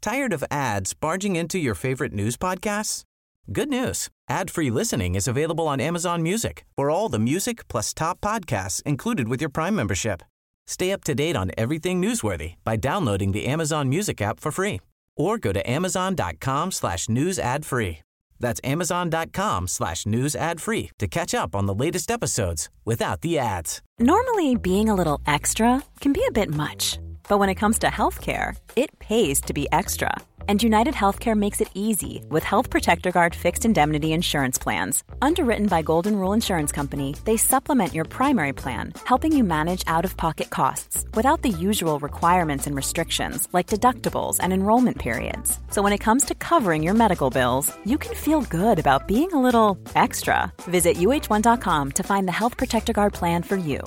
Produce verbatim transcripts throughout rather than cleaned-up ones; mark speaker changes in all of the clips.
Speaker 1: Tired of ads barging into your favorite news podcasts? Good news. Ad-free listening is available on Amazon Music for all the music plus top podcasts included with your Prime membership. Stay up to date on everything newsworthy by downloading the Amazon Music app for free or go to amazon.com slash news ad free. That's amazon.com slash news ad free to catch up on the latest episodes without the ads.
Speaker 2: Normally, being a little extra can be a bit much. But when it comes to healthcare, it pays to be extra. And United Healthcare makes it easy with Health Protector Guard fixed indemnity insurance plans. Underwritten by Golden Rule Insurance Company, they supplement your primary plan, helping you manage out-of-pocket costs without the usual requirements and restrictions like deductibles and enrollment periods. So when it comes to covering your medical bills, you can feel good about being a little extra. Visit U H one dot com to find the Health Protector Guard plan for you.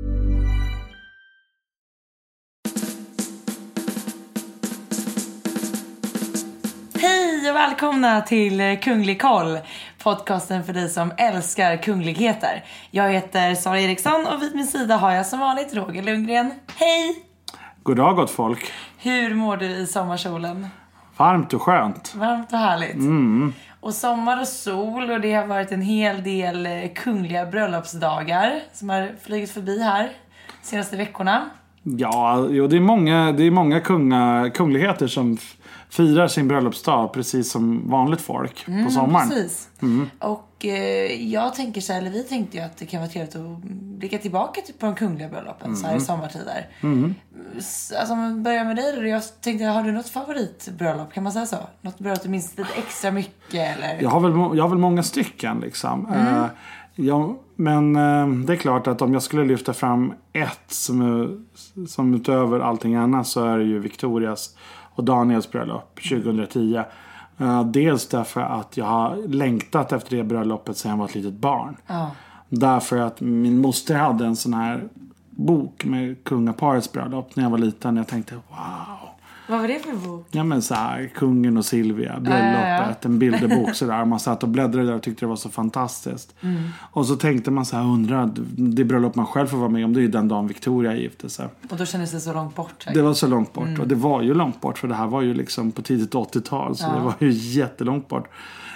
Speaker 3: Hej och välkomna till Kunglig koll, podcasten för dig som älskar kungligheter. Jag heter Sara Eriksson och vid min sida har jag som vanligt Roger Lundgren. Hej!
Speaker 4: God dag gott folk.
Speaker 3: Hur mår du i sommarsolen?
Speaker 4: Varmt och skönt.
Speaker 3: Varmt och härligt.
Speaker 4: Mm.
Speaker 3: Och sommar och sol, och det har varit en hel del kungliga bröllopsdagar som har flugit förbi här de senaste veckorna.
Speaker 4: Ja, jo, det är många, det är många kunga, kungligheter som firar sin bröllopsdag precis som vanligt folk
Speaker 3: mm,
Speaker 4: på sommaren.
Speaker 3: Precis. Mm. Och eh, jag tänker så här, eller vi tänkte ju att det kan vara trevligt att blicka tillbaka på de kungliga bröllopen mm. så här i sommartider. Mm. Alltså om man börjar med dig då, jag tänkte, har du något favoritbröllop, kan man säga så? Något bröllop du minns lite extra mycket eller? Jag
Speaker 4: har väl, jag har väl många stycken liksom. Mm. Uh, ja, men uh, det är klart att om jag skulle lyfta fram ett som, är, som utöver allting annat, så är det ju Victorias och Daniels bröllop tjugohundratio. Uh, dels därför att jag har längtat efter det bröllopet sedan jag var ett litet barn.
Speaker 3: Oh.
Speaker 4: Därför att min moster hade en sån här bok med kungaparets bröllop när jag var liten. Jag tänkte, wow.
Speaker 3: Vad var det för bok?
Speaker 4: Ja, men så här, kungen och Silvia, bröllopet, äh, ja. En bilderbok sådär. Man satt och bläddrade där och tyckte det var så fantastiskt.
Speaker 3: Mm.
Speaker 4: Och så tänkte man så här, undrar, det bröllop man själv får vara med om, det är ju den dagen Victoria gifte sig.
Speaker 3: Och då kändes det så långt bort. Här.
Speaker 4: Det var så långt bort.
Speaker 3: Mm.
Speaker 4: Och det var ju långt bort, för det här var ju liksom på tidigt åttiotal. Så ja. Det var ju jättelångt bort.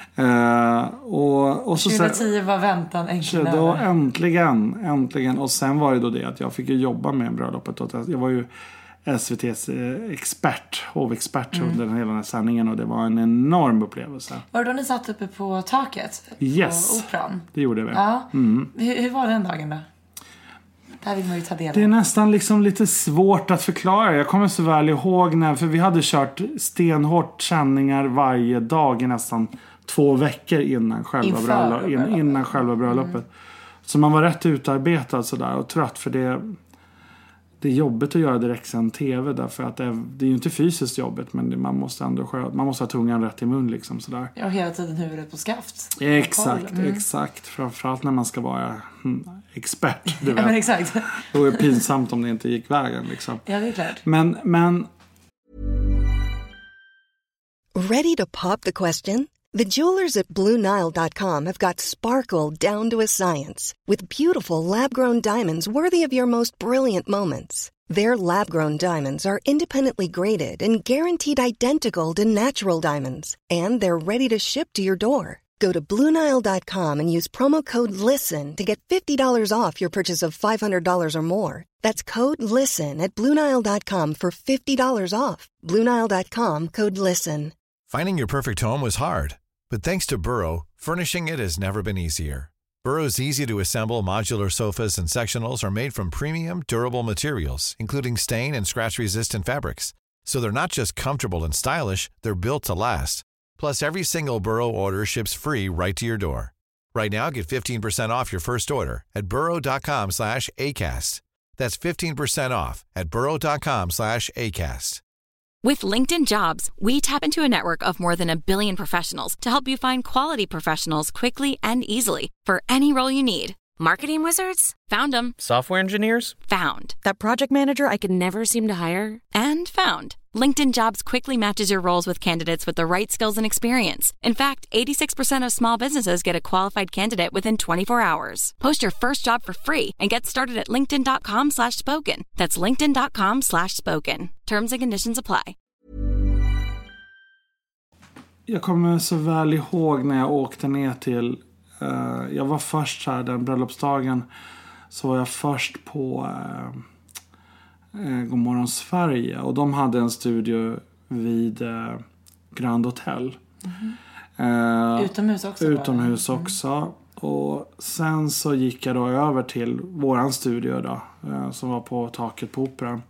Speaker 4: Uh, och, och så
Speaker 3: tjugohundratio var väntan äntligen
Speaker 4: över. Då äntligen, äntligen. Och sen var det då det att jag fick ju jobba med bröllopet. Jag var ju S V T's expert, hovexpert mm. under hela den här sändningen, och det var en enorm upplevelse.
Speaker 3: Var det då ni satt uppe på taket?
Speaker 4: Yes,
Speaker 3: på operan?
Speaker 4: Det gjorde vi.
Speaker 3: Ja.
Speaker 4: Mm.
Speaker 3: Hur, hur var den dagen då? Där vill man ju ta del av.
Speaker 4: Det är nästan liksom lite svårt att förklara. Jag kommer så väl ihåg när, för vi hade kört stenhårt sändningar varje dag i nästan två veckor innan själva, bröllop, in, innan själva bröllopet. Mm. Så man var rätt utarbetad sådär och trött, för det det är jobbigt att göra direktsänd tv, därför att det är, det är ju inte fysiskt jobbigt, men det, man måste ändå man måste ha tungan rätt i mun liksom sådär.
Speaker 3: Ja, hela tiden huvudet på skaft.
Speaker 4: Exakt, mm. exakt. Framförallt när man ska vara hmm, expert, du vet.
Speaker 3: Ja, men exakt.
Speaker 4: Det är pinsamt om det inte gick vägen liksom.
Speaker 3: Ja, det är klart.
Speaker 4: Men, men...
Speaker 5: Ready to pop the question? The jewelers at Blue Nile dot com have got sparkle down to a science with beautiful lab-grown diamonds worthy of your most brilliant moments. Their lab-grown diamonds are independently graded and guaranteed identical to natural diamonds, and they're ready to ship to your door. Go to Blue Nile dot com and use promo code LISTEN to get fifty dollars off your purchase of five hundred dollars or more. That's code LISTEN at Blue Nile dot com for fifty dollars off. Blue Nile dot com, code LISTEN.
Speaker 6: Finding your perfect home was hard, but thanks to Burrow, furnishing it has never been easier. Burrow's easy-to-assemble modular sofas and sectionals are made from premium, durable materials, including stain and scratch-resistant fabrics. So they're not just comfortable and stylish, they're built to last. Plus, every single Burrow order ships free right to your door. Right now, get fifteen percent off your first order at burrow dot com slash acast. That's fifteen percent off at burrow dot com slash acast.
Speaker 7: With LinkedIn Jobs, we tap into a network of more than a billion professionals to help you find quality professionals quickly and easily for any role you need. Marketing wizards? Found them.
Speaker 8: Software engineers?
Speaker 7: Found. That project manager I could never seem to hire? And found. LinkedIn Jobs quickly matches your roles with candidates with the right skills and experience. In fact, eighty-six percent of small businesses get a qualified candidate within twenty-four hours. Post your first job for free and get started at linkedin dot com slash spoken. That's linkedin dot com slash spoken. Terms and conditions apply.
Speaker 4: jag kommer så väl ihåg när jag åkte ner till... Uh, jag var först här, den bröllopsdagen. Så var jag först på uh, uh, Godmorgon Sverige. Och de hade en studio vid uh, Grand Hotel.
Speaker 3: Mm-hmm. Uh, utomhus också?
Speaker 4: Utomhus bara. också. Mm. Och sen så gick jag då över till våran studio då. Uh, som var på taket på Operan.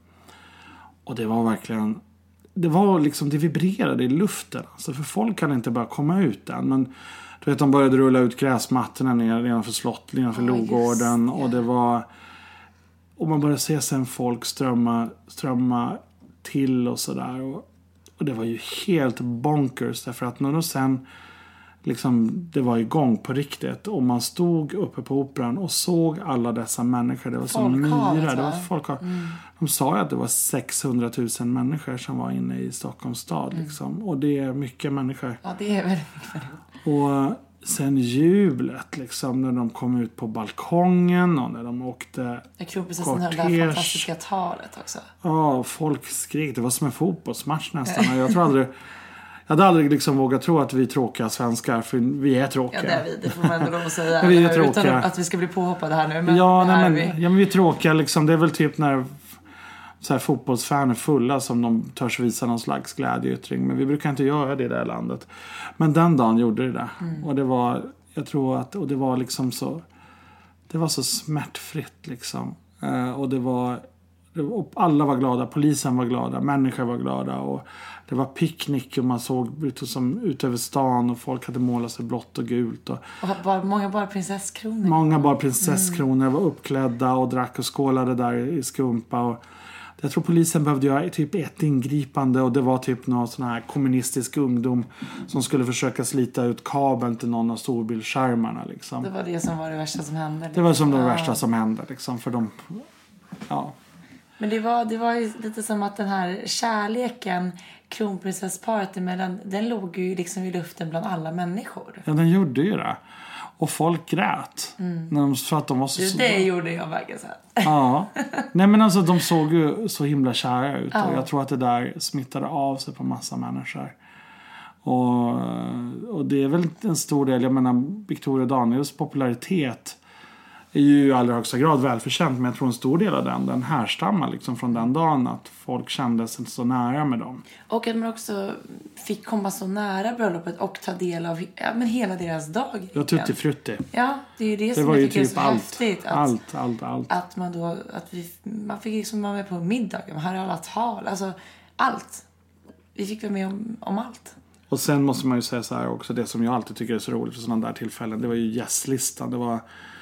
Speaker 4: Och det var verkligen... Det var liksom, det vibrerade i luften. Alltså för folk kan inte bara komma ut än. Men du vet, de började rulla ut gräsmattorna ner nedanför slott, nedanför oh, Logården. Och det var... Och man började se sen folk strömma, strömma till och sådär. Och, och det var ju helt bonkers. Därför att när de sen... Liksom, det var igång på riktigt. Och man stod uppe på Operan och såg alla dessa människor. Det var som myra. Det var folk. Mm. De sa ju att det var sexhundratusen människor som var inne i Stockholms stad. Mm. Liksom. Och det är mycket människor.
Speaker 3: Ja, det är väldigt mycket människor.
Speaker 4: Och sen jublet liksom, när de kom ut på balkongen och när de åkte
Speaker 3: kronprinsessan höll det här fantastiska talet också.
Speaker 4: Ja, folk skrek. Det var som en fotbollsmatch nästan. Jag tror aldrig... Jag hade aldrig liksom vågat tro att vi är tråkiga svenskar, för vi är tråkiga.
Speaker 3: Ja, det är vi. Det får man ändå lov att säga.
Speaker 4: vi är tråkiga.
Speaker 3: Utan att vi ska bli påhoppade här nu. Men
Speaker 4: ja, nej, men,
Speaker 3: vi.
Speaker 4: ja, men vi är tråkiga liksom. Det är väl typ när så här, fotbollsfan är fulla som de törs visa någon slags glädjeyttring. Men vi brukar inte göra det i det här landet. Men den dagen gjorde det där. Mm. Och det var, jag tror att, och det var liksom så, det var så smärtfritt liksom. Eh, och det var, och alla var glada, polisen var glada, människor var glada och det var picknick och man såg ut, som, ut över stan och folk hade målat sig blått och gult. Och,
Speaker 3: och bara, många bara prinsesskronor.
Speaker 4: Många bara prinsesskronor mm. var uppklädda och drack och skålade där i skumpa. Och jag tror polisen behövde göra typ ett ingripande och det var typ någon sån här kommunistisk ungdom som skulle försöka slita ut kabeln till någon av storbildsskärmarna. Liksom.
Speaker 3: Det var det som var det värsta som hände. Liksom.
Speaker 4: Det var som det ja. värsta som hände liksom, för de... Ja.
Speaker 3: Men det var, det var ju lite som att den här kärleken, kronprinsessparet emellan, den låg ju liksom i luften bland alla människor.
Speaker 4: Ja, den gjorde ju det. Och folk grät. Mm. När de, för att de var så...
Speaker 3: Det, det gjorde jag verkligen så.
Speaker 4: Ja. Nej, men alltså de såg ju så himla kära ut. Ja. Och jag tror att det där smittade av sig på massa människor. Och, och det är väl en stor del, jag menar, Victoria Daniels popularitet är ju i allra högsta grad välförtjänt, men jag tror en stor del av den, den härstammar liksom från den dagen att folk kände sig så nära med dem.
Speaker 3: Och att man också fick komma så nära bröllopet och ta del av ja, men hela deras dag.
Speaker 4: Ja, tutti frutti.
Speaker 3: Ja, det är ju det, det
Speaker 4: som
Speaker 3: jag
Speaker 4: typ
Speaker 3: tycker är så
Speaker 4: allt,
Speaker 3: häftigt. Att,
Speaker 4: allt, allt, allt.
Speaker 3: Att man då, att vi, man fick liksom vara med på middagen, man hade alla tal, alltså allt. Vi fick vara med om, om allt.
Speaker 4: Och sen måste man ju säga så här också, det som jag alltid tycker är så roligt för sådana där tillfällen, det var ju gästlistan, det var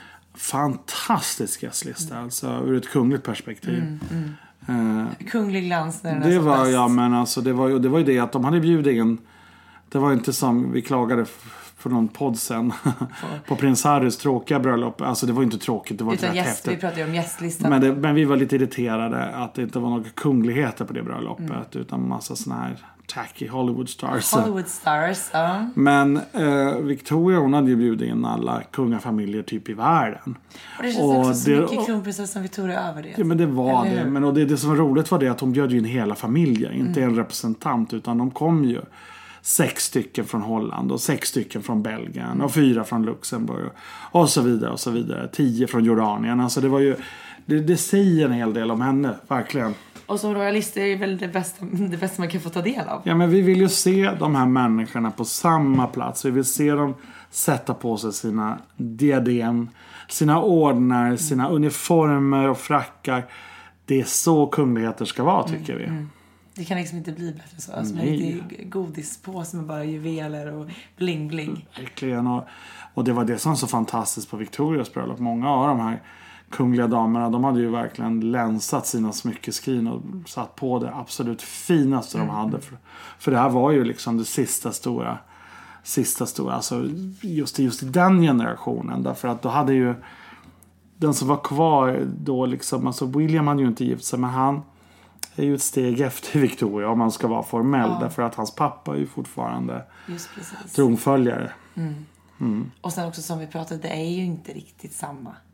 Speaker 4: fantastisk gästlista, mm. alltså ur ett kungligt perspektiv. Mm, mm. Uh,
Speaker 3: Kunglig glans när den
Speaker 4: det
Speaker 3: är
Speaker 4: var
Speaker 3: bäst.
Speaker 4: Ja, men alltså det var ju det var ju det att de hade bjudit in. Det var inte som vi klagade för någon podd sen på prins Harrys tråkiga bröllop. Alltså det var inte tråkigt, det var
Speaker 3: utan
Speaker 4: rätt
Speaker 3: gäst,
Speaker 4: häftigt.
Speaker 3: Vi pratade ju om gästlistan.
Speaker 4: Men, det, men vi var lite irriterade att det inte var några kungligheter på det bröllopet, mm. utan massa såna här tacky Hollywood stars.
Speaker 3: Hollywood stars, ja.
Speaker 4: Men eh, Victoria, hon hade ju bjudit in alla kungafamiljer typ i världen.
Speaker 3: Och det känns och också så det, mycket kronprinsessan Victoria över det.
Speaker 4: Ja, men det var det. Men och det, det som var roligt var det att hon bjöd in hela familjen. Inte mm. en representant, utan de kom ju sex stycken från Holland och sex stycken från Belgien mm. och fyra från Luxemburg och så vidare och så vidare. Tio från Jordanien. Alltså det var ju, det, det säger en hel del om henne, verkligen.
Speaker 3: Och som royalist är det väl det bästa, det bästa man kan få ta del av.
Speaker 4: Ja, men vi vill ju se de här människorna på samma plats. Vi vill se dem sätta på sig sina diadem, sina ordnar, sina uniformer och frackar. Det är så kungligheter ska vara, tycker mm, vi. Mm.
Speaker 3: Det kan liksom inte bli bättre så. Alltså, lite godispåse med bara juveler och bling bling.
Speaker 4: Verkligen. Och, och det var det som var så fantastiskt på Victorias bröllop. Många av de här kungliga damerna, de hade ju verkligen länsat sina smyckeskrin och satt på det absolut finaste mm. de hade. För, för det här var ju liksom det sista stora, sista stora, alltså just, just i den generationen. Därför att då hade ju den som var kvar då liksom, alltså William hade ju inte gift sig, men han är ju ett steg efter Victoria om man ska vara formell. Ja. Därför att hans pappa är ju fortfarande tronföljare.
Speaker 3: Mm. Mm. Och sen också som vi pratade, det är ju inte riktigt samma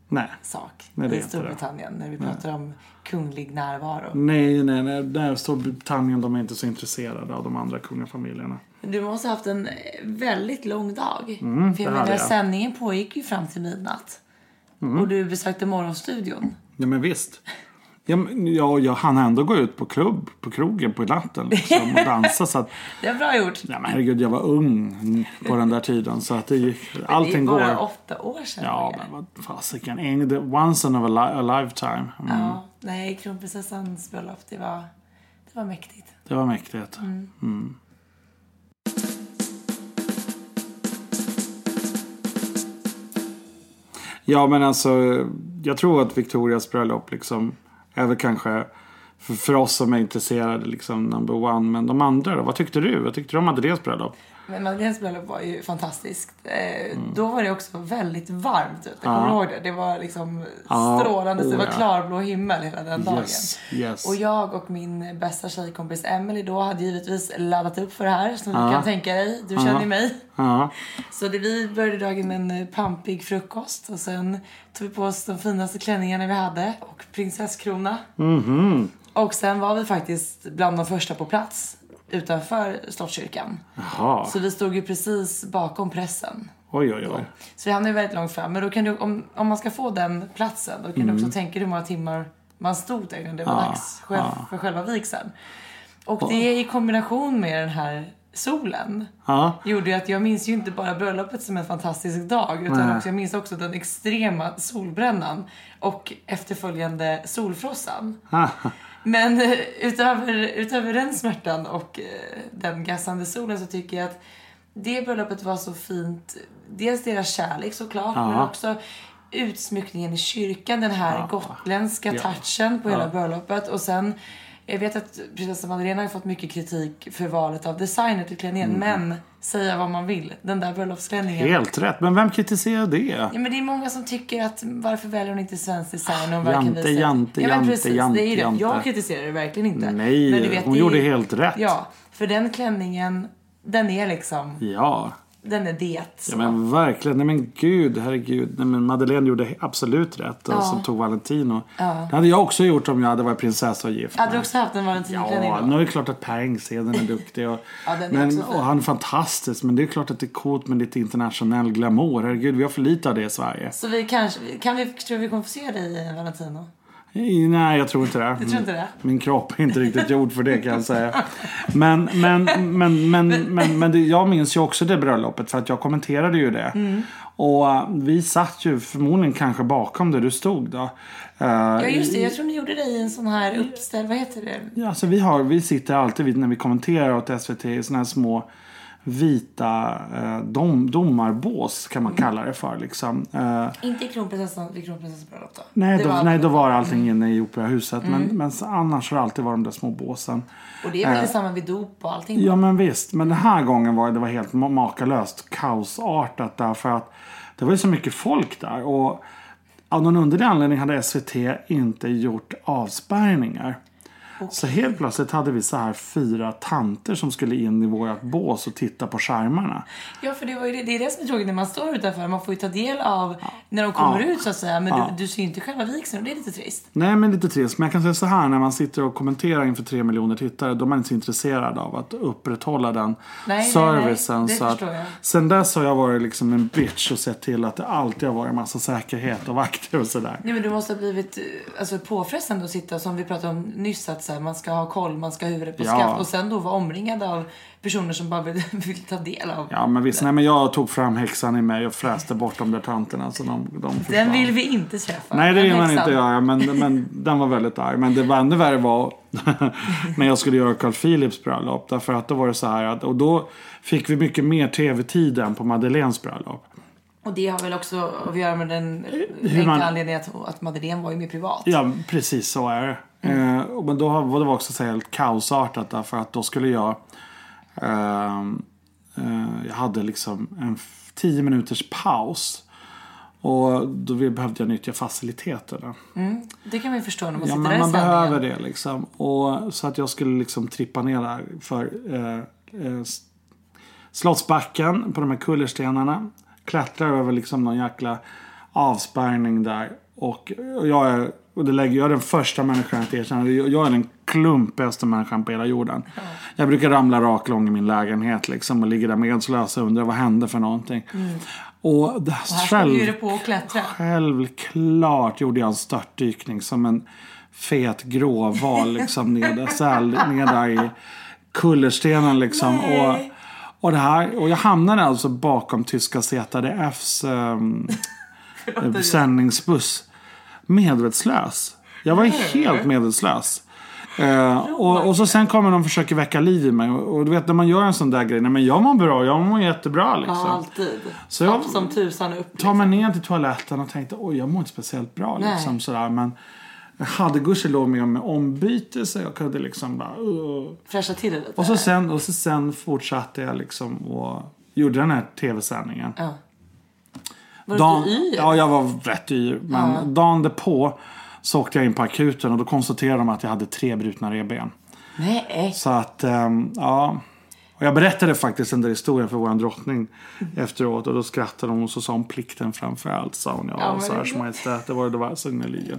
Speaker 4: nej.
Speaker 3: sak
Speaker 4: Nej, det är
Speaker 3: i
Speaker 4: inte
Speaker 3: Storbritannien när vi pratar om kunglig närvaro.
Speaker 4: Nej, nej, nej. Där Storbritannien, de är inte så intresserade av de andra kungafamiljerna.
Speaker 3: Du måste ha haft en väldigt lång dag.
Speaker 4: Mm,
Speaker 3: För jag
Speaker 4: det hade
Speaker 3: menar,
Speaker 4: jag.
Speaker 3: sändningen pågick ju fram till midnatt. Mm. Och du besökte morgonstudion.
Speaker 4: Ja, men visst. Ja, men, ja, jag hann ändå gå ut på klubb, på krogen på natten liksom, och dansa. Så att,
Speaker 3: det är bra gjort.
Speaker 4: ja, men herregud, jag var ung på den där tiden. Så att det gick, allting går.
Speaker 3: Det är bara åtta år sedan.
Speaker 4: Ja, men vad fasiken. Once in a, li- a lifetime. Mm.
Speaker 3: Ja, nej, kronprinsessans bröllop, det var, det var mäktigt.
Speaker 4: Det var mäktigt.
Speaker 3: Mm.
Speaker 4: Mm. Ja, men alltså, jag tror att Victorias bröllop liksom är väl kanske för, för oss som är intresserade liksom number one. Men de andra då? Vad tyckte du? Vad tyckte du om Madeleines bröllop?
Speaker 3: Men Madeleines bröllop var ju fantastiskt. Eh,
Speaker 4: Mm.
Speaker 3: Då var det också väldigt varmt ute. Jag kommer
Speaker 4: Ja.
Speaker 3: ihåg det. Det var liksom
Speaker 4: Ja,
Speaker 3: strålande.
Speaker 4: oh,
Speaker 3: det var
Speaker 4: ja.
Speaker 3: klarblå himmel hela den dagen.
Speaker 4: Yes, yes.
Speaker 3: Och jag och min bästa tjejkompis Emily då hade givetvis laddat upp för det här. Som
Speaker 4: Ja.
Speaker 3: du kan tänka dig. Du
Speaker 4: Ja.
Speaker 3: känner ju mig.
Speaker 4: Ja.
Speaker 3: Så det, vi började dagen med en pampig frukost. Och sen tog vi på oss de finaste klänningarna vi hade. Och prinsesskrona.
Speaker 4: Mhm.
Speaker 3: Och sen var vi faktiskt bland de första på plats utanför Slottskyrkan.
Speaker 4: Jaha.
Speaker 3: Så vi stod ju precis bakom pressen.
Speaker 4: Oj, oj, oj.
Speaker 3: Så vi hamnade ju väldigt långt fram. Men då kan du, om, om man ska få den platsen, då kan
Speaker 4: Mm.
Speaker 3: du också tänka hur många timmar man stod där innan det var
Speaker 4: Ja,
Speaker 3: dags själv,
Speaker 4: ja.
Speaker 3: för själva vigseln. Och det i kombination med den här solen
Speaker 4: Ja.
Speaker 3: gjorde ju att jag minns ju inte bara bröllopet som en fantastisk dag, utan
Speaker 4: Nej.
Speaker 3: också, jag minns också den extrema solbrännan och efterföljande solfrossan.
Speaker 4: Ah.
Speaker 3: Men eh, utöver, utöver den smärtan och eh, den gassande solen så tycker jag att det bröllopet var så fint. Dels deras kärlek såklart,
Speaker 4: Ja.
Speaker 3: men också utsmyckningen i kyrkan. Den här
Speaker 4: Ja.
Speaker 3: gotländska
Speaker 4: Ja.
Speaker 3: touchen på
Speaker 4: Ja.
Speaker 3: hela bröllopet. Och sen, jag vet att prinsessa Madeleine har fått mycket kritik för valet av designer till klänningen. Men, säga vad man vill, den där bröllopsklänningen.
Speaker 4: Helt rätt. Men vem kritiserar det?
Speaker 3: Ja, men det är många som tycker att varför väljer hon inte svensk design? Hon verkar
Speaker 4: Jante,
Speaker 3: visa-
Speaker 4: jante,
Speaker 3: ja, men
Speaker 4: jante,
Speaker 3: precis,
Speaker 4: jante,
Speaker 3: det är det.
Speaker 4: jante.
Speaker 3: Jag kritiserar det verkligen inte.
Speaker 4: Nej,
Speaker 3: Men du vet,
Speaker 4: hon
Speaker 3: det är-
Speaker 4: gjorde helt rätt.
Speaker 3: Ja, för den klänningen, den är liksom,
Speaker 4: Ja.
Speaker 3: den är det. Så.
Speaker 4: Ja, men verkligen. Nej, men gud, herregud. Nej, men Madeleine gjorde absolut rätt. Och
Speaker 3: Ja.
Speaker 4: så tog Valentino.
Speaker 3: Ja.
Speaker 4: Det hade jag också gjort om jag hade varit prinsessa och gift.
Speaker 3: Hade du också haft en valentinsklänning
Speaker 4: Ja,
Speaker 3: då?
Speaker 4: nu är det klart att Per Engsheden är duktig. Och,
Speaker 3: Ja, den är
Speaker 4: men,
Speaker 3: också fin.
Speaker 4: och han är fantastisk. Men det är klart att det är coolt med lite internationell glamour. Herregud, vi har för lite av det i Sverige.
Speaker 3: Så vi kanske, kan vi, tror vi kommer få se dig i en Valentino?
Speaker 4: I- Nej, jag tror inte det.
Speaker 3: Du tror inte det?
Speaker 4: Min kropp är inte riktigt gjord för det, kan jag säga. Men, men, men, men, men, men det, jag minns ju också det bröllopet, för att jag kommenterade ju det.
Speaker 3: Mm.
Speaker 4: Och uh, vi satt ju förmodligen kanske bakom där du stod då. Uh,
Speaker 3: Ja, just det. Jag tror ni gjorde det i en sån här uppställ, vad heter det?
Speaker 4: Ja, alltså vi, har, vi sitter alltid vid, när vi kommenterar åt S V T i såna här små vita eh, dom, domarbås kan man kalla det för liksom. Eh,
Speaker 3: Inte i kronprinsessan, vid kronprinsessans bröllop då?
Speaker 4: nej,
Speaker 3: Det
Speaker 4: då,
Speaker 3: var-
Speaker 4: nej, då var allting inne i operahuset. Men, men så, annars har det alltid varit de där små båsen.
Speaker 3: Och det är väl
Speaker 4: Eh,
Speaker 3: detsamma vid dop och allting?
Speaker 4: Ja, men visst. Men den här gången var det var helt ma- makalöst kaosartat, därför att det var ju så mycket folk där. Och av någon underlig anledning hade S V T inte gjort avspärrningar. Så helt plötsligt hade vi så här fyra tanter som skulle in i vårat bås och titta på skärmarna.
Speaker 3: Ja, för det, var ju det, det är det som är tråkigt när man står utanför. Man får ju ta del av när de kommer
Speaker 4: Ja.
Speaker 3: ut så att säga. Men
Speaker 4: Ja.
Speaker 3: du, du ser ju inte själva vigseln och det är lite trist.
Speaker 4: Nej, men lite trist. Men jag kan säga så här, när man sitter och kommenterar inför tre miljoner tittare, då är man inte så intresserad av att upprätthålla den
Speaker 3: Nej, nej,
Speaker 4: servicen.
Speaker 3: nej. Det
Speaker 4: Så att,
Speaker 3: förstår jag.
Speaker 4: sen dess har jag varit liksom en bitch och sett till att det alltid har varit en massa säkerhet och vakter och sådär.
Speaker 3: Nej, men du måste ha blivit eh, alltså, påfrestande att sitta, som vi pratade om nyss, att så här, man ska ha koll, man ska ha huvudet på
Speaker 4: Ja.
Speaker 3: skaft. Och sen då vara omringad av personer som bara vill, vill ta del av.
Speaker 4: Ja, men visst. Nej, men jag tog fram häxan i mig och fräste bort de där tanterna. Så de, de
Speaker 3: Den
Speaker 4: försvann.
Speaker 3: vill vi inte träffa.
Speaker 4: Nej, det
Speaker 3: Den
Speaker 4: vill man
Speaker 3: häxan.
Speaker 4: inte göra. Men, men den var väldigt arg. Men det var ännu värre var när jag skulle göra Carl Philips bröllop. Därför att då var det så här att, och då fick vi mycket mer tv-tid än på Madeleines bröllop.
Speaker 3: Och det har väl också att göra med den
Speaker 4: Hur
Speaker 3: enkla
Speaker 4: man-
Speaker 3: anledningen att, att Madeleine var ju mer privat.
Speaker 4: Ja, precis så är det.
Speaker 3: Mm.
Speaker 4: Eh, men då var det också så här helt kaosartat, därför att då skulle jag eh, eh, jag hade liksom en f- tio minuters paus. Och då behövde jag nyttja faciliteterna.
Speaker 3: Mm. Det kan man ju förstå när man
Speaker 4: Ja,
Speaker 3: sitter
Speaker 4: men
Speaker 3: där i
Speaker 4: man
Speaker 3: sändningen.
Speaker 4: behöver det liksom. Och så att jag skulle liksom trippa ner där för eh, eh, s- Slottsbacken på de här kullerstenarna. Klättrar över liksom någon jäkla avspärrning där. Och jag är, och det lägger, jag är den första människan att erkänna. Jag är den klumpigaste människan på hela jorden. Mm. Jag brukar ramla raklång i min lägenhet liksom, och ligga där medslös och undra vad hände för någonting. Mm. Och det,
Speaker 3: och här
Speaker 4: själv,
Speaker 3: ska du på och klättra.
Speaker 4: Självklart gjorde jag en störtdykning som en fet gråval liksom ned, säl, ned där i kullerstenen liksom. Och, och, det här, och jag hamnade alltså bakom tyska Z D F:s um, sändningsbuss. Medvetslös. Jag var helt medvetslös. Uh, och, och så sen kommer de och försöker väcka liv i mig. Och, och du vet när man gör en sån där grej. Nej, men jag mår bra, jag mår jättebra liksom.
Speaker 3: Ja, alltid.
Speaker 4: Så jag
Speaker 3: som tusan upp, liksom.
Speaker 4: tar mig ner till toaletten och tänkte, oj jag mår inte speciellt bra liksom, sådär. Men jag hade gudskelov med mig ombyte så jag kunde liksom bara uh.
Speaker 3: fräscha till det lite.
Speaker 4: Och så sen, och så sen fortsatte jag liksom och gjorde den här tv-sändningen.
Speaker 3: Ja. Var
Speaker 4: Dan,
Speaker 3: du yr?
Speaker 4: Ja, jag var rätt yr. Men
Speaker 3: ja.
Speaker 4: dagen därpå så åkte jag in på akuten och då konstaterade de att jag hade tre brutna revben.
Speaker 3: Nej.
Speaker 4: Så att, um, ja. Och jag berättade faktiskt den där historien för vår drottning efteråt. Och då skrattade hon och så sa hon plikten framför allt. Sa hon, ja, ja så här som majestät, det var det var signaligen.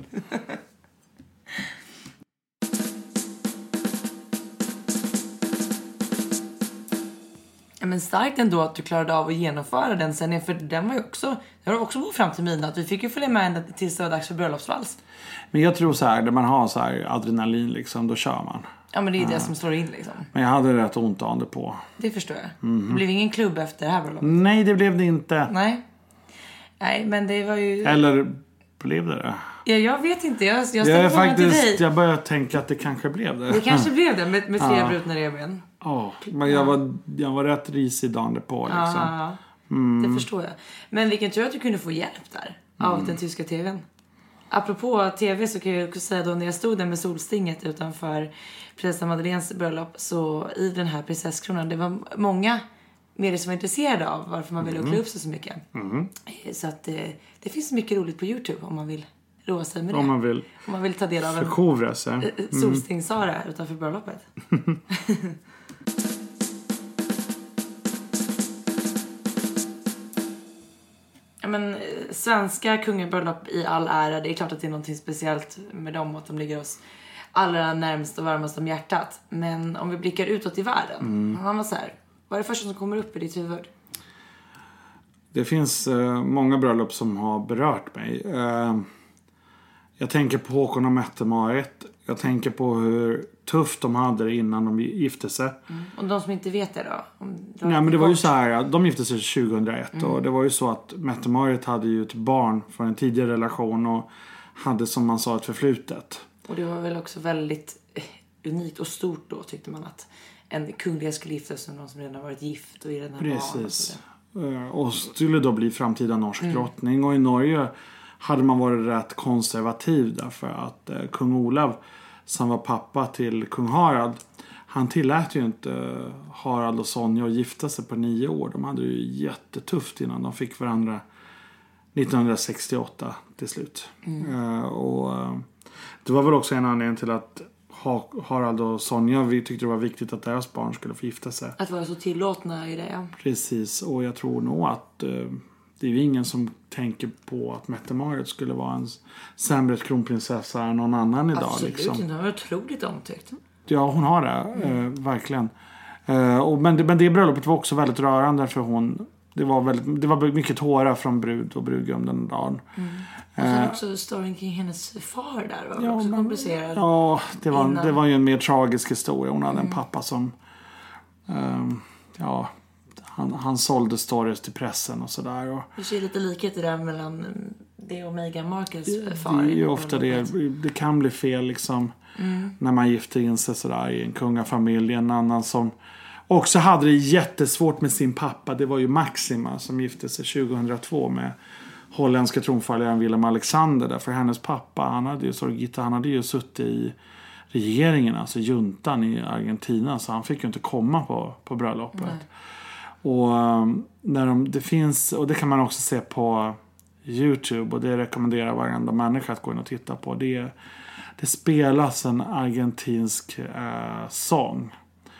Speaker 3: Men starkt ändå att du klarade av att genomföra den sen. För den var ju också, det var också på fram till midnatt. Vi fick ju följa med ända tills det var dags för bröllopsvals.
Speaker 4: Men jag tror så här, när man har så här adrenalin liksom, då kör man.
Speaker 3: Ja, men det är
Speaker 4: ja.
Speaker 3: det som slår in liksom.
Speaker 4: Men jag hade rätt ont av det på.
Speaker 3: Det förstår jag.
Speaker 4: Mm.
Speaker 3: Det blev ingen klubb efter det här bröllopet.
Speaker 4: Nej, det blev det inte.
Speaker 3: Nej. Nej, men det var ju...
Speaker 4: Eller blev det det?
Speaker 3: Ja, jag vet inte. Jag, jag
Speaker 4: jag
Speaker 3: ställer frågan till dig.
Speaker 4: Jag började tänka att det kanske blev det.
Speaker 3: Det kanske blev det med, med tre ja. brutna revben.
Speaker 4: Ja, men jag var, jag var rätt risig dagen därpå liksom.
Speaker 3: Ja,
Speaker 4: mm.
Speaker 3: det förstår jag. Men vilken tur att du kunde få hjälp där av mm. den tyska tvn. Apropå tv så kan jag säga då när jag stod där med solstinget utanför prinsessan Madeleines bröllop, så i den här prinsesskronan, det var många medier som var intresserade av varför man ville mm. klä upp sig så mycket. Mm. Så att det, det finns mycket roligt på YouTube om man vill roa sig med det.
Speaker 4: Om man vill,
Speaker 3: om man vill ta del av en
Speaker 4: mm.
Speaker 3: solstingsara utanför bröllopet. Ja, men svenska kungabröllop i all ära, det är klart att det är något speciellt med dem och att de ligger oss allra närmast och varmast om hjärtat. Men om vi blickar utåt i världen, mm. han var så här, vad är det första som kommer upp i ditt huvud?
Speaker 4: Det finns uh, många bröllop som har berört mig. Uh, jag tänker på Håkon och Mette-Marit. Jag tänker på hur tufft de hade det innan de gifte sig.
Speaker 3: Mm. Och de som inte vet det då? Om de
Speaker 4: Nej, men det var ju så här, de gifte sig tjugohundraett. Mm. Och det var ju så att Mette-Marit hade ju ett barn från en tidigare relation och hade, som man sa, ett förflutet. Och
Speaker 3: det var väl också väldigt unikt och stort då, tyckte man, att en kungliga skulle gifta sig med någon som redan har varit gift och redan har barn.
Speaker 4: Precis. Och, och skulle då bli framtida norsk mm. drottning. Och i Norge hade man varit rätt konservativ därför att eh, kung Olav, som var pappa till kung Harald, han tillät ju inte Harald och Sonja att gifta sig på nio år. De hade ju jättetufft innan de fick varandra nittonhundrasextioåtta till slut. Mm. Uh, och uh, det var väl också en anledning till att ha- Harald och Sonja, vi tyckte det var viktigt att deras barn skulle få gifta sig.
Speaker 3: Att vara så tillåtna i det, ja.
Speaker 4: Precis, och jag tror nog att uh, det är ju ingen som tänker på att Mette-Marit skulle vara en sämre kronprinsessa än någon annan idag.
Speaker 3: Absolut,
Speaker 4: liksom.
Speaker 3: Hon har otroligt omtyckt.
Speaker 4: Ja, hon har det. Mm. Eh, verkligen. Eh, och, men, det, men det bröllopet var också väldigt rörande för hon. Det var, väldigt, det var mycket tårar från brud och brudgum den dagen.
Speaker 3: Mm. Och sen eh, också storyn kring hennes far där var
Speaker 4: ja,
Speaker 3: också
Speaker 4: men,
Speaker 3: komplicerad.
Speaker 4: Ja, det var, det var ju en mer tragisk historia. Hon hade mm. en pappa som... Eh, ja... Han, han sålde stories till pressen och sådär. Och
Speaker 3: det ser lite likhet i det där mellan det och Meghan Markles far.
Speaker 4: Det är ju ofta det. Det kan bli fel liksom. Mm. När man gifter in sig sådär i en kungafamilj. En annan som också hade det jättesvårt med sin pappa. Det var ju Maxima som gifte sig tjugohundratvå med holländska tronföljaren Willem Alexander. Därför hennes pappa, han hade ju, Sorgita, han hade ju suttit i regeringen, alltså juntan i Argentina. Så han fick ju inte komma på, på bröllopet. Nej. Och när de, det finns, och det kan man också se på YouTube, och det rekommenderar varenda människa att gå in och titta på. Det, det spelas en argentinsk eh, sång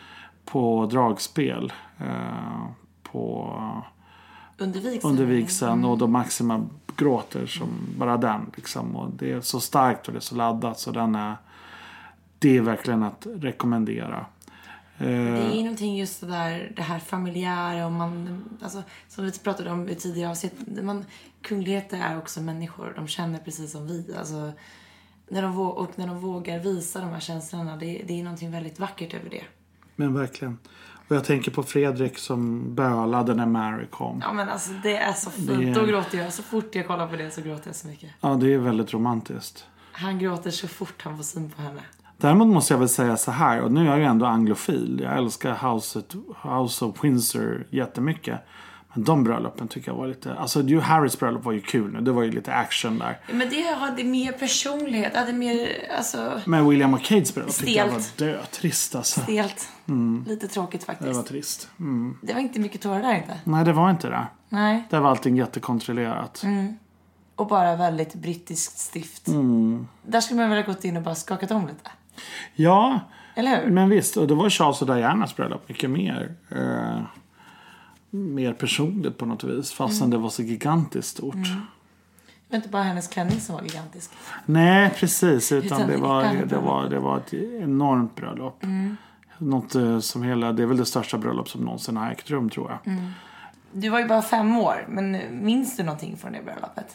Speaker 4: på dragspel eh, på
Speaker 3: under vigseln,
Speaker 4: under vigseln mm. och då Maxima gråter som bara den. Liksom. Och det är så starkt och det är så laddat. Så den är, det är verkligen att rekommendera.
Speaker 3: Det är ju någonting just det där, det här familjära och man, alltså, som vi pratade om i tidigare avsnitt, man, kungligheter är också människor, de känner precis som vi, alltså, när de, och när de vågar visa de här känslorna, det, det är någonting väldigt vackert över det.
Speaker 4: Men verkligen. Och jag tänker på Fredrik som bölade när Mary kom.
Speaker 3: Ja men alltså det är så fint,
Speaker 4: det...
Speaker 3: då gråter jag, så fort jag kollar på det så gråter jag så mycket.
Speaker 4: Ja, det är väldigt romantiskt.
Speaker 3: Han gråter så fort han får syn på henne.
Speaker 4: Däremot måste jag väl säga så här, och nu är jag ju ändå anglofil. Jag älskar House of, House of Windsor jättemycket. Men de bröllopen tycker jag var lite... Alltså, ju Harrys bröllop var ju kul nu. Det var ju lite action där.
Speaker 3: Men det hade mer personlighet. Det hade mer, alltså...
Speaker 4: Men William och Kates bröllop
Speaker 3: stelt.
Speaker 4: tycker jag var död. Trist alltså.
Speaker 3: Stelt. Mm. Lite tråkigt faktiskt.
Speaker 4: Det var trist. Mm.
Speaker 3: Det var inte mycket tårar där inte.
Speaker 4: Nej, det var inte det.
Speaker 3: Nej.
Speaker 4: Det var allting jättekontrollerat.
Speaker 3: Mm. Och bara väldigt brittiskt stift.
Speaker 4: Mm.
Speaker 3: Där skulle man väl ha gått in och bara skakat om lite.
Speaker 4: Ja.
Speaker 3: Eller hur?
Speaker 4: Men visst, och det var Charles och Dianas bröllop mycket mer. Eh, mer personligt på något vis. Fastän mm. det var så gigantiskt stort. Mm.
Speaker 3: Det var inte bara hennes klänning som var gigantisk.
Speaker 4: Nej, precis. Utan,
Speaker 3: utan
Speaker 4: det, var, det, var, det var ett enormt bröllop. Mm. Något som hela, det är väl det största bröllop som någonsin har ägt rum, tror jag. Mm.
Speaker 3: Du var ju bara fem år, men minns du någonting från det bröllopet?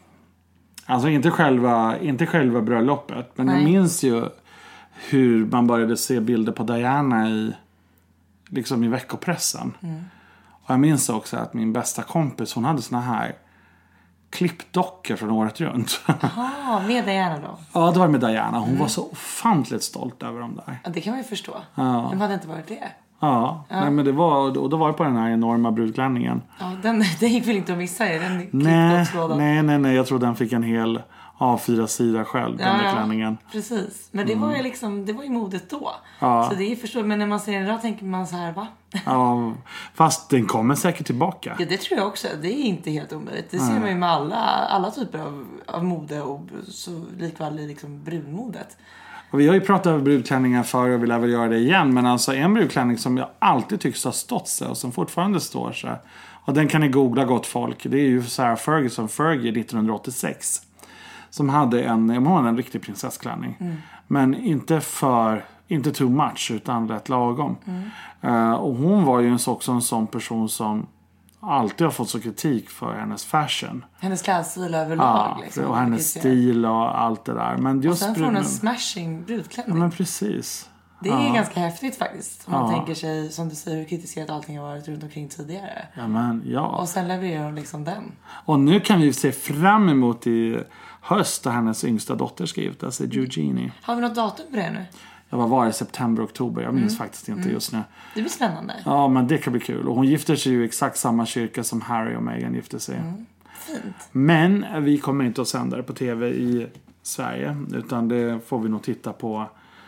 Speaker 4: Alltså inte själva, inte själva bröllopet. Men Nej. Jag minns ju hur man började se bilder på Diana i, liksom i veckopressen. Mm. Och jag minns också att min bästa kompis, hon hade såna här klippdockor från året runt.
Speaker 3: Jaha, med Diana då?
Speaker 4: Ja, det var med Diana. Hon mm. var så ofantligt stolt över dem där.
Speaker 3: Ja, det kan man ju förstå.
Speaker 4: Ja.
Speaker 3: De hade inte varit det.
Speaker 4: Ja, ja. Nej, men det var, och då var det på den här enorma brudklänningen.
Speaker 3: Ja, den, den gick väl inte att missa i den
Speaker 4: nej, nej, nej, nej. Jag tror den fick en hel A fyra sida själv,
Speaker 3: ja,
Speaker 4: den där klänningen.
Speaker 3: Precis. Men det
Speaker 4: mm.
Speaker 3: var ju liksom, det var ju modet då.
Speaker 4: Ja.
Speaker 3: Så det är förstås, men när man ser den idag tänker man så här, va?
Speaker 4: Ja, fast den kommer säkert tillbaka.
Speaker 3: Ja, det tror jag också. Det är inte helt omöjligt. Det ser man ju med alla, alla typer av, av mode och så likväl i liksom brudmodet.
Speaker 4: Och vi har ju pratat om brudklänningar förr och vi lär väl göra det igen. Men alltså en brudklänning som jag alltid tycks ha stått sig och som fortfarande står sig. Och den kan ni googla, gott folk. Det är ju Sarah Ferguson Fergie nittonhundraåttiosex. Som hade en, jag menar, en riktig prinsessklänning. Mm. Men inte för, inte too much utan rätt lagom. Mm. Uh, och hon var ju också en sån person som alltid har fått så kritik för hennes fashion.
Speaker 3: Hennes klädstil överlag.
Speaker 4: Ja,
Speaker 3: liksom,
Speaker 4: och hennes stil och allt det där. Men just
Speaker 3: och sen får hon en smashing brudklänning.
Speaker 4: Ja, men precis.
Speaker 3: Det är
Speaker 4: ja.
Speaker 3: ganska häftigt faktiskt. Om man
Speaker 4: ja.
Speaker 3: tänker sig, som du säger, hur kritiserat allting har varit runt omkring tidigare.
Speaker 4: Ja, men ja.
Speaker 3: Och sen levererar hon liksom den.
Speaker 4: Och nu kan vi se fram emot i höst där hennes yngsta dotter ska gifta sig, Eugenie.
Speaker 3: Har vi något datum på det nu?
Speaker 4: Jag var var i september, oktober. Jag minns mm. faktiskt inte mm. just nu.
Speaker 3: Det blir spännande.
Speaker 4: Ja, men det kan bli kul. Och hon gifter sig ju i exakt samma kyrka som Harry och Meghan gifte sig.
Speaker 3: Mm. Fint.
Speaker 4: Men vi kommer inte att sända det på tv i Sverige. Utan det får vi nog titta på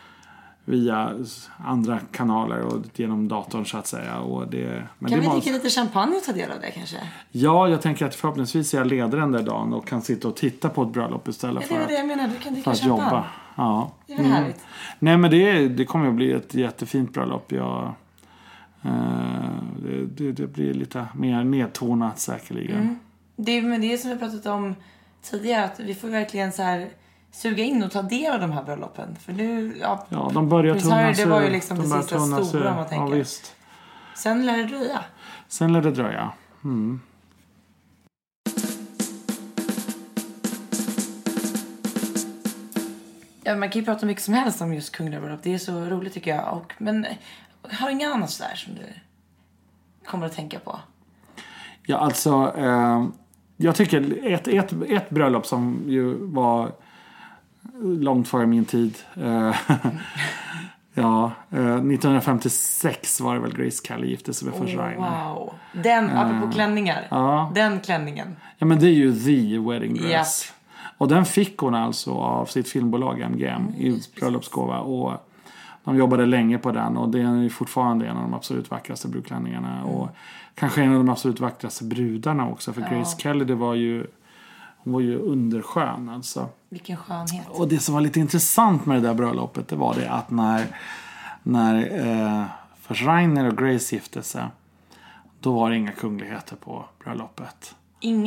Speaker 4: via andra kanaler och genom datorn så att säga. Och det, men
Speaker 3: kan
Speaker 4: det
Speaker 3: vi
Speaker 4: måste...
Speaker 3: dricka lite champagne och ta del av det kanske?
Speaker 4: Ja, jag tänker att förhoppningsvis är jag leder den där dagen och kan sitta och titta på ett bröllop istället
Speaker 3: ja, det är
Speaker 4: för,
Speaker 3: det jag menar. Du kan dricka
Speaker 4: för att
Speaker 3: champagne.
Speaker 4: jobba. Ja.
Speaker 3: Det är väl mm. härligt.
Speaker 4: Nej, men det, det kommer att bli ett jättefint bröllop. Jag, eh, det, det, det blir lite mer nedtonat säkerligen. Mm.
Speaker 3: Det, men det är som vi pratat om tidigare, att vi får verkligen så här suga in och ta del av de här bröllopen. För nu, ja,
Speaker 4: ja de börjar tunna sig.
Speaker 3: Det var ju liksom
Speaker 4: de
Speaker 3: det sista stora om man tänker.
Speaker 4: Ja, visst.
Speaker 3: Sen lär det dröja.
Speaker 4: Sen lär det dröja. Mm.
Speaker 3: Ja, man kan ju prata mycket som helst om just kungabröllop. Det är så roligt tycker jag. Och, men har du inga annat sådär som du kommer att tänka på? Ja,
Speaker 4: alltså eh, jag tycker ett, ett, ett bröllop som ju var långt före min tid. Eh, ja, eh, nittonhundrafemtiosex var det väl Grace Kelly gifte sig med första
Speaker 3: oh, wow. Den, uh, apropå klänningar.
Speaker 4: Ja.
Speaker 3: Den klänningen.
Speaker 4: Ja, men det är ju the wedding dress.
Speaker 3: Yep.
Speaker 4: Och den fick hon alltså av sitt filmbolag M G M mm, i bröllopsgåva. Och de jobbade länge på den. Och det är fortfarande en av de absolut vackraste brudklänningarna. Mm. Och kanske en av de absolut vackraste brudarna också. För ja. Grace Kelly, det var ju... Hon var ju underskön alltså.
Speaker 3: Vilken skönhet.
Speaker 4: Och det som var lite intressant med det där bröllopet, det var det att när, när eh, först Rainer och Grace gifte sig, då var det inga kungligheter på bröllopet.
Speaker 3: Ingen?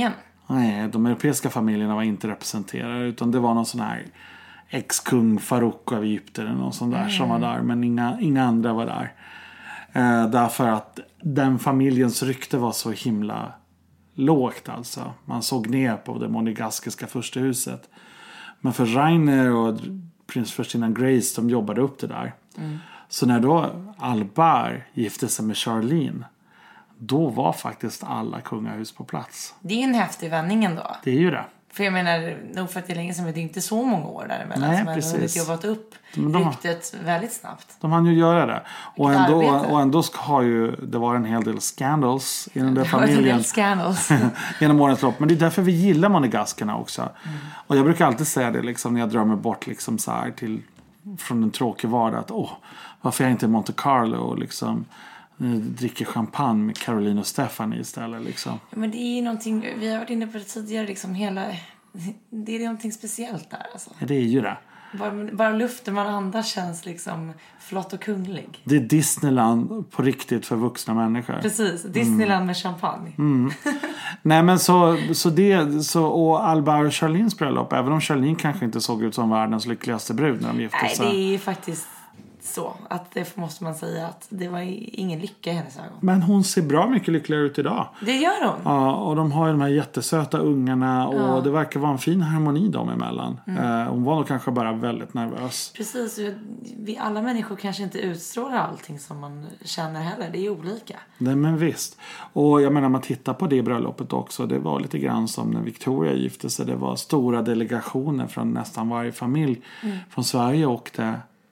Speaker 4: Nej, de europeiska familjerna var inte representerade, utan det var någon sån här ex-kung Farouk av Egypten eller någon sån där mm. som var där, men inga, inga andra var där. Eh, därför att den familjens rykte var så himla lågt alltså. Man såg ner på det monegaskiska första huset. Men för Rainer och prinsessan Grace, de jobbade upp det där. Mm. Så när då Albar gifte sig med Charlene, då var faktiskt alla kungahus på plats.
Speaker 3: Det är en häftig vändning ändå.
Speaker 4: Det är ju det.
Speaker 3: För jag menar, nog för att det är länge sedan, men det är inte så många år däremellan.
Speaker 4: Nej,
Speaker 3: som
Speaker 4: precis.
Speaker 3: Man har jobbat upp
Speaker 4: de, de,
Speaker 3: ryktet väldigt snabbt.
Speaker 4: De hann ju göra det. Och ändå,
Speaker 3: arbete.
Speaker 4: och ändå har ju det var en hel del scandals i den där
Speaker 3: det
Speaker 4: familjen.
Speaker 3: Det var en del scandals.
Speaker 4: Genom årens lopp. Men det är därför vi gillar monegaskerna också. Mm. Och jag brukar alltid säga det liksom, när jag drar mig bort liksom, så här, till, från en tråkig vardag. Att, åh, varför är jag inte i Monte Carlo och liksom dricker champagne med Caroline och Stephanie istället liksom.
Speaker 3: Ja, men det är ju någonting, vi har varit inne på det tidigare liksom, hela, det är någonting speciellt där alltså.
Speaker 4: Ja, det är ju det.
Speaker 3: Bara, bara luften man andas känns liksom flott och kunglig.
Speaker 4: Det är Disneyland på riktigt för vuxna människor.
Speaker 3: Precis, Disneyland mm. med champagne.
Speaker 4: Mm. Nej, men så, så det så, och Albar och Charlines bröllop, även om Charlene kanske inte såg ut som världens lyckligaste brud när de gifte sig.
Speaker 3: Nej, det är faktiskt så att det måste man säga att det var ingen lycka i hennes ögon.
Speaker 4: Men hon ser bra mycket lyckligare ut idag.
Speaker 3: Det gör hon.
Speaker 4: Ja, och de har ju de här jättesöta ungarna och ja. Det verkar vara en fin harmoni dem emellan. Mm. Eh, hon var nog kanske bara väldigt nervös.
Speaker 3: Precis, vi alla människor kanske inte utstrålar allting som man känner heller. Det är olika.
Speaker 4: Nej, men visst. Och jag menar, man tittar på det bröllopet också. Det var lite grann som när Victoria gifte sig. Det var stora delegationer från nästan varje familj. Mm. Från Sverige åkte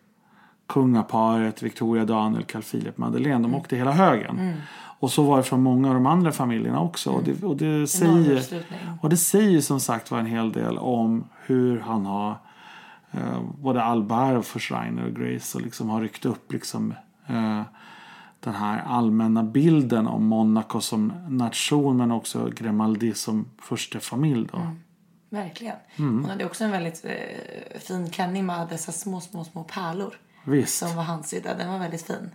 Speaker 4: kungaparet, Victoria, Daniel, Carl Philip, Madeleine, de mm. åkte hela högen. Mm. Och så var det från många av de andra familjerna också. Mm. Och, det, och, det säger, och det säger som sagt var en hel del om hur han har eh, både Albar och först Rainer och Grace och liksom har ryckt upp liksom, eh, den här allmänna bilden om Monaco som nation, men också Grimaldi som första familj då.
Speaker 3: Mm. Verkligen. Mm. Hon hade också en väldigt eh, fin klänning med dessa små, små, små pärlor.
Speaker 4: Visst.
Speaker 3: Som var handsydda. Den var väldigt fin.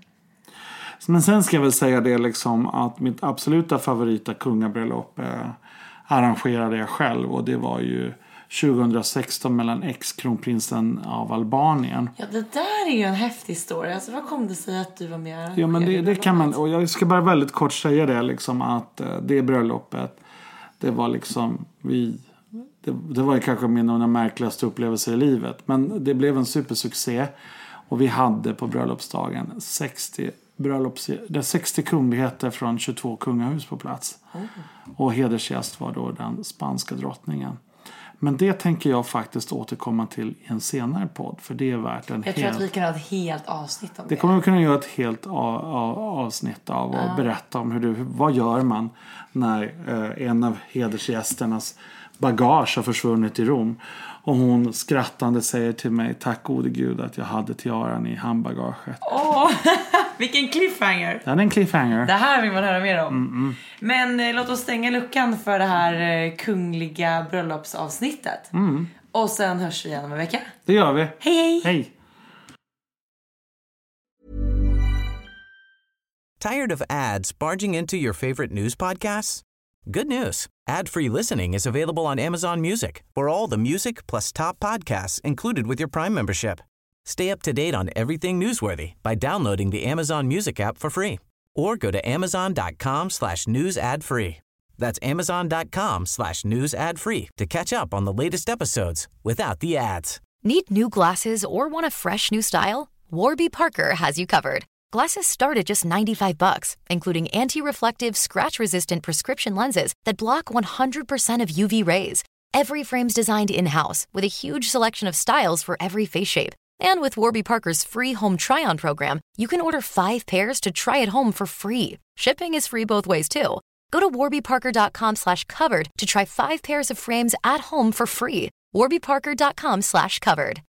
Speaker 4: Men sen ska jag väl säga det liksom att mitt absoluta favorita kungabröllop eh, arrangerade jag själv. Och det var ju tjugohundrasexton mellan ex-kronprinsen av Albanien.
Speaker 3: Ja, det där är ju en häftig story. Alltså, vad kom det sig att du var med?
Speaker 4: Ja, men det, det kan man. Och jag ska bara väldigt kort säga det liksom att eh, det bröllopet, det var liksom vi... Det, det var ju kanske min av de märkligaste upplevelser i livet. Men det blev en supersuccé. Och vi hade på bröllopsdagen sextio, bröllops, sextio kungligheter från tjugotvå kungahus på plats. Mm. Och hedersgäst var då den spanska drottningen. Men det tänker jag faktiskt återkomma till i en senare podd. För det är värt en
Speaker 3: Jag
Speaker 4: helt...
Speaker 3: tror att vi kan ha ett helt avsnitt om det.
Speaker 4: Det kommer vi kunna göra ett helt a- a- avsnitt av. Och ja. berätta om hur du, vad gör man när eh, en av hedersgästernas bagage har försvunnit i Rom. Och hon skrattande säger till mig, tack gode gud att jag hade tiaran i handbagaget.
Speaker 3: Åh, oh, vilken cliffhanger.
Speaker 4: Ja, det är en cliffhanger.
Speaker 3: Det här vill man höra mer om.
Speaker 4: Mm-mm.
Speaker 3: Men eh, låt oss stänga luckan för det här eh, kungliga bröllopsavsnittet.
Speaker 4: Mm.
Speaker 3: Och sen hörs vi igen om en vecka.
Speaker 4: Det gör vi.
Speaker 3: Hej, hej.
Speaker 4: Hej.
Speaker 1: Tired of ads barging into your favorite news podcasts? Good news. Ad-free listening is available on Amazon Music for all the music plus top podcasts included with your Prime membership. Stay up to date on everything newsworthy by downloading the Amazon Music app for free or go to amazon.com slash news ad free. That's amazon.com slash news ad free to catch up on the latest episodes without the ads.
Speaker 8: Need new glasses or want a fresh new style? Warby Parker has you covered. Glasses start at just ninety-five bucks, including anti-reflective, scratch-resistant prescription lenses that block one hundred percent of U V rays. Every frame's designed in-house with a huge selection of styles for every face shape. And with Warby Parker's free home try-on program, you can order five pairs to try at home for free. Shipping is free both ways, too. Go to warbyparker.com slash covered to try five pairs of frames at home for free. warbyparker.com slash covered.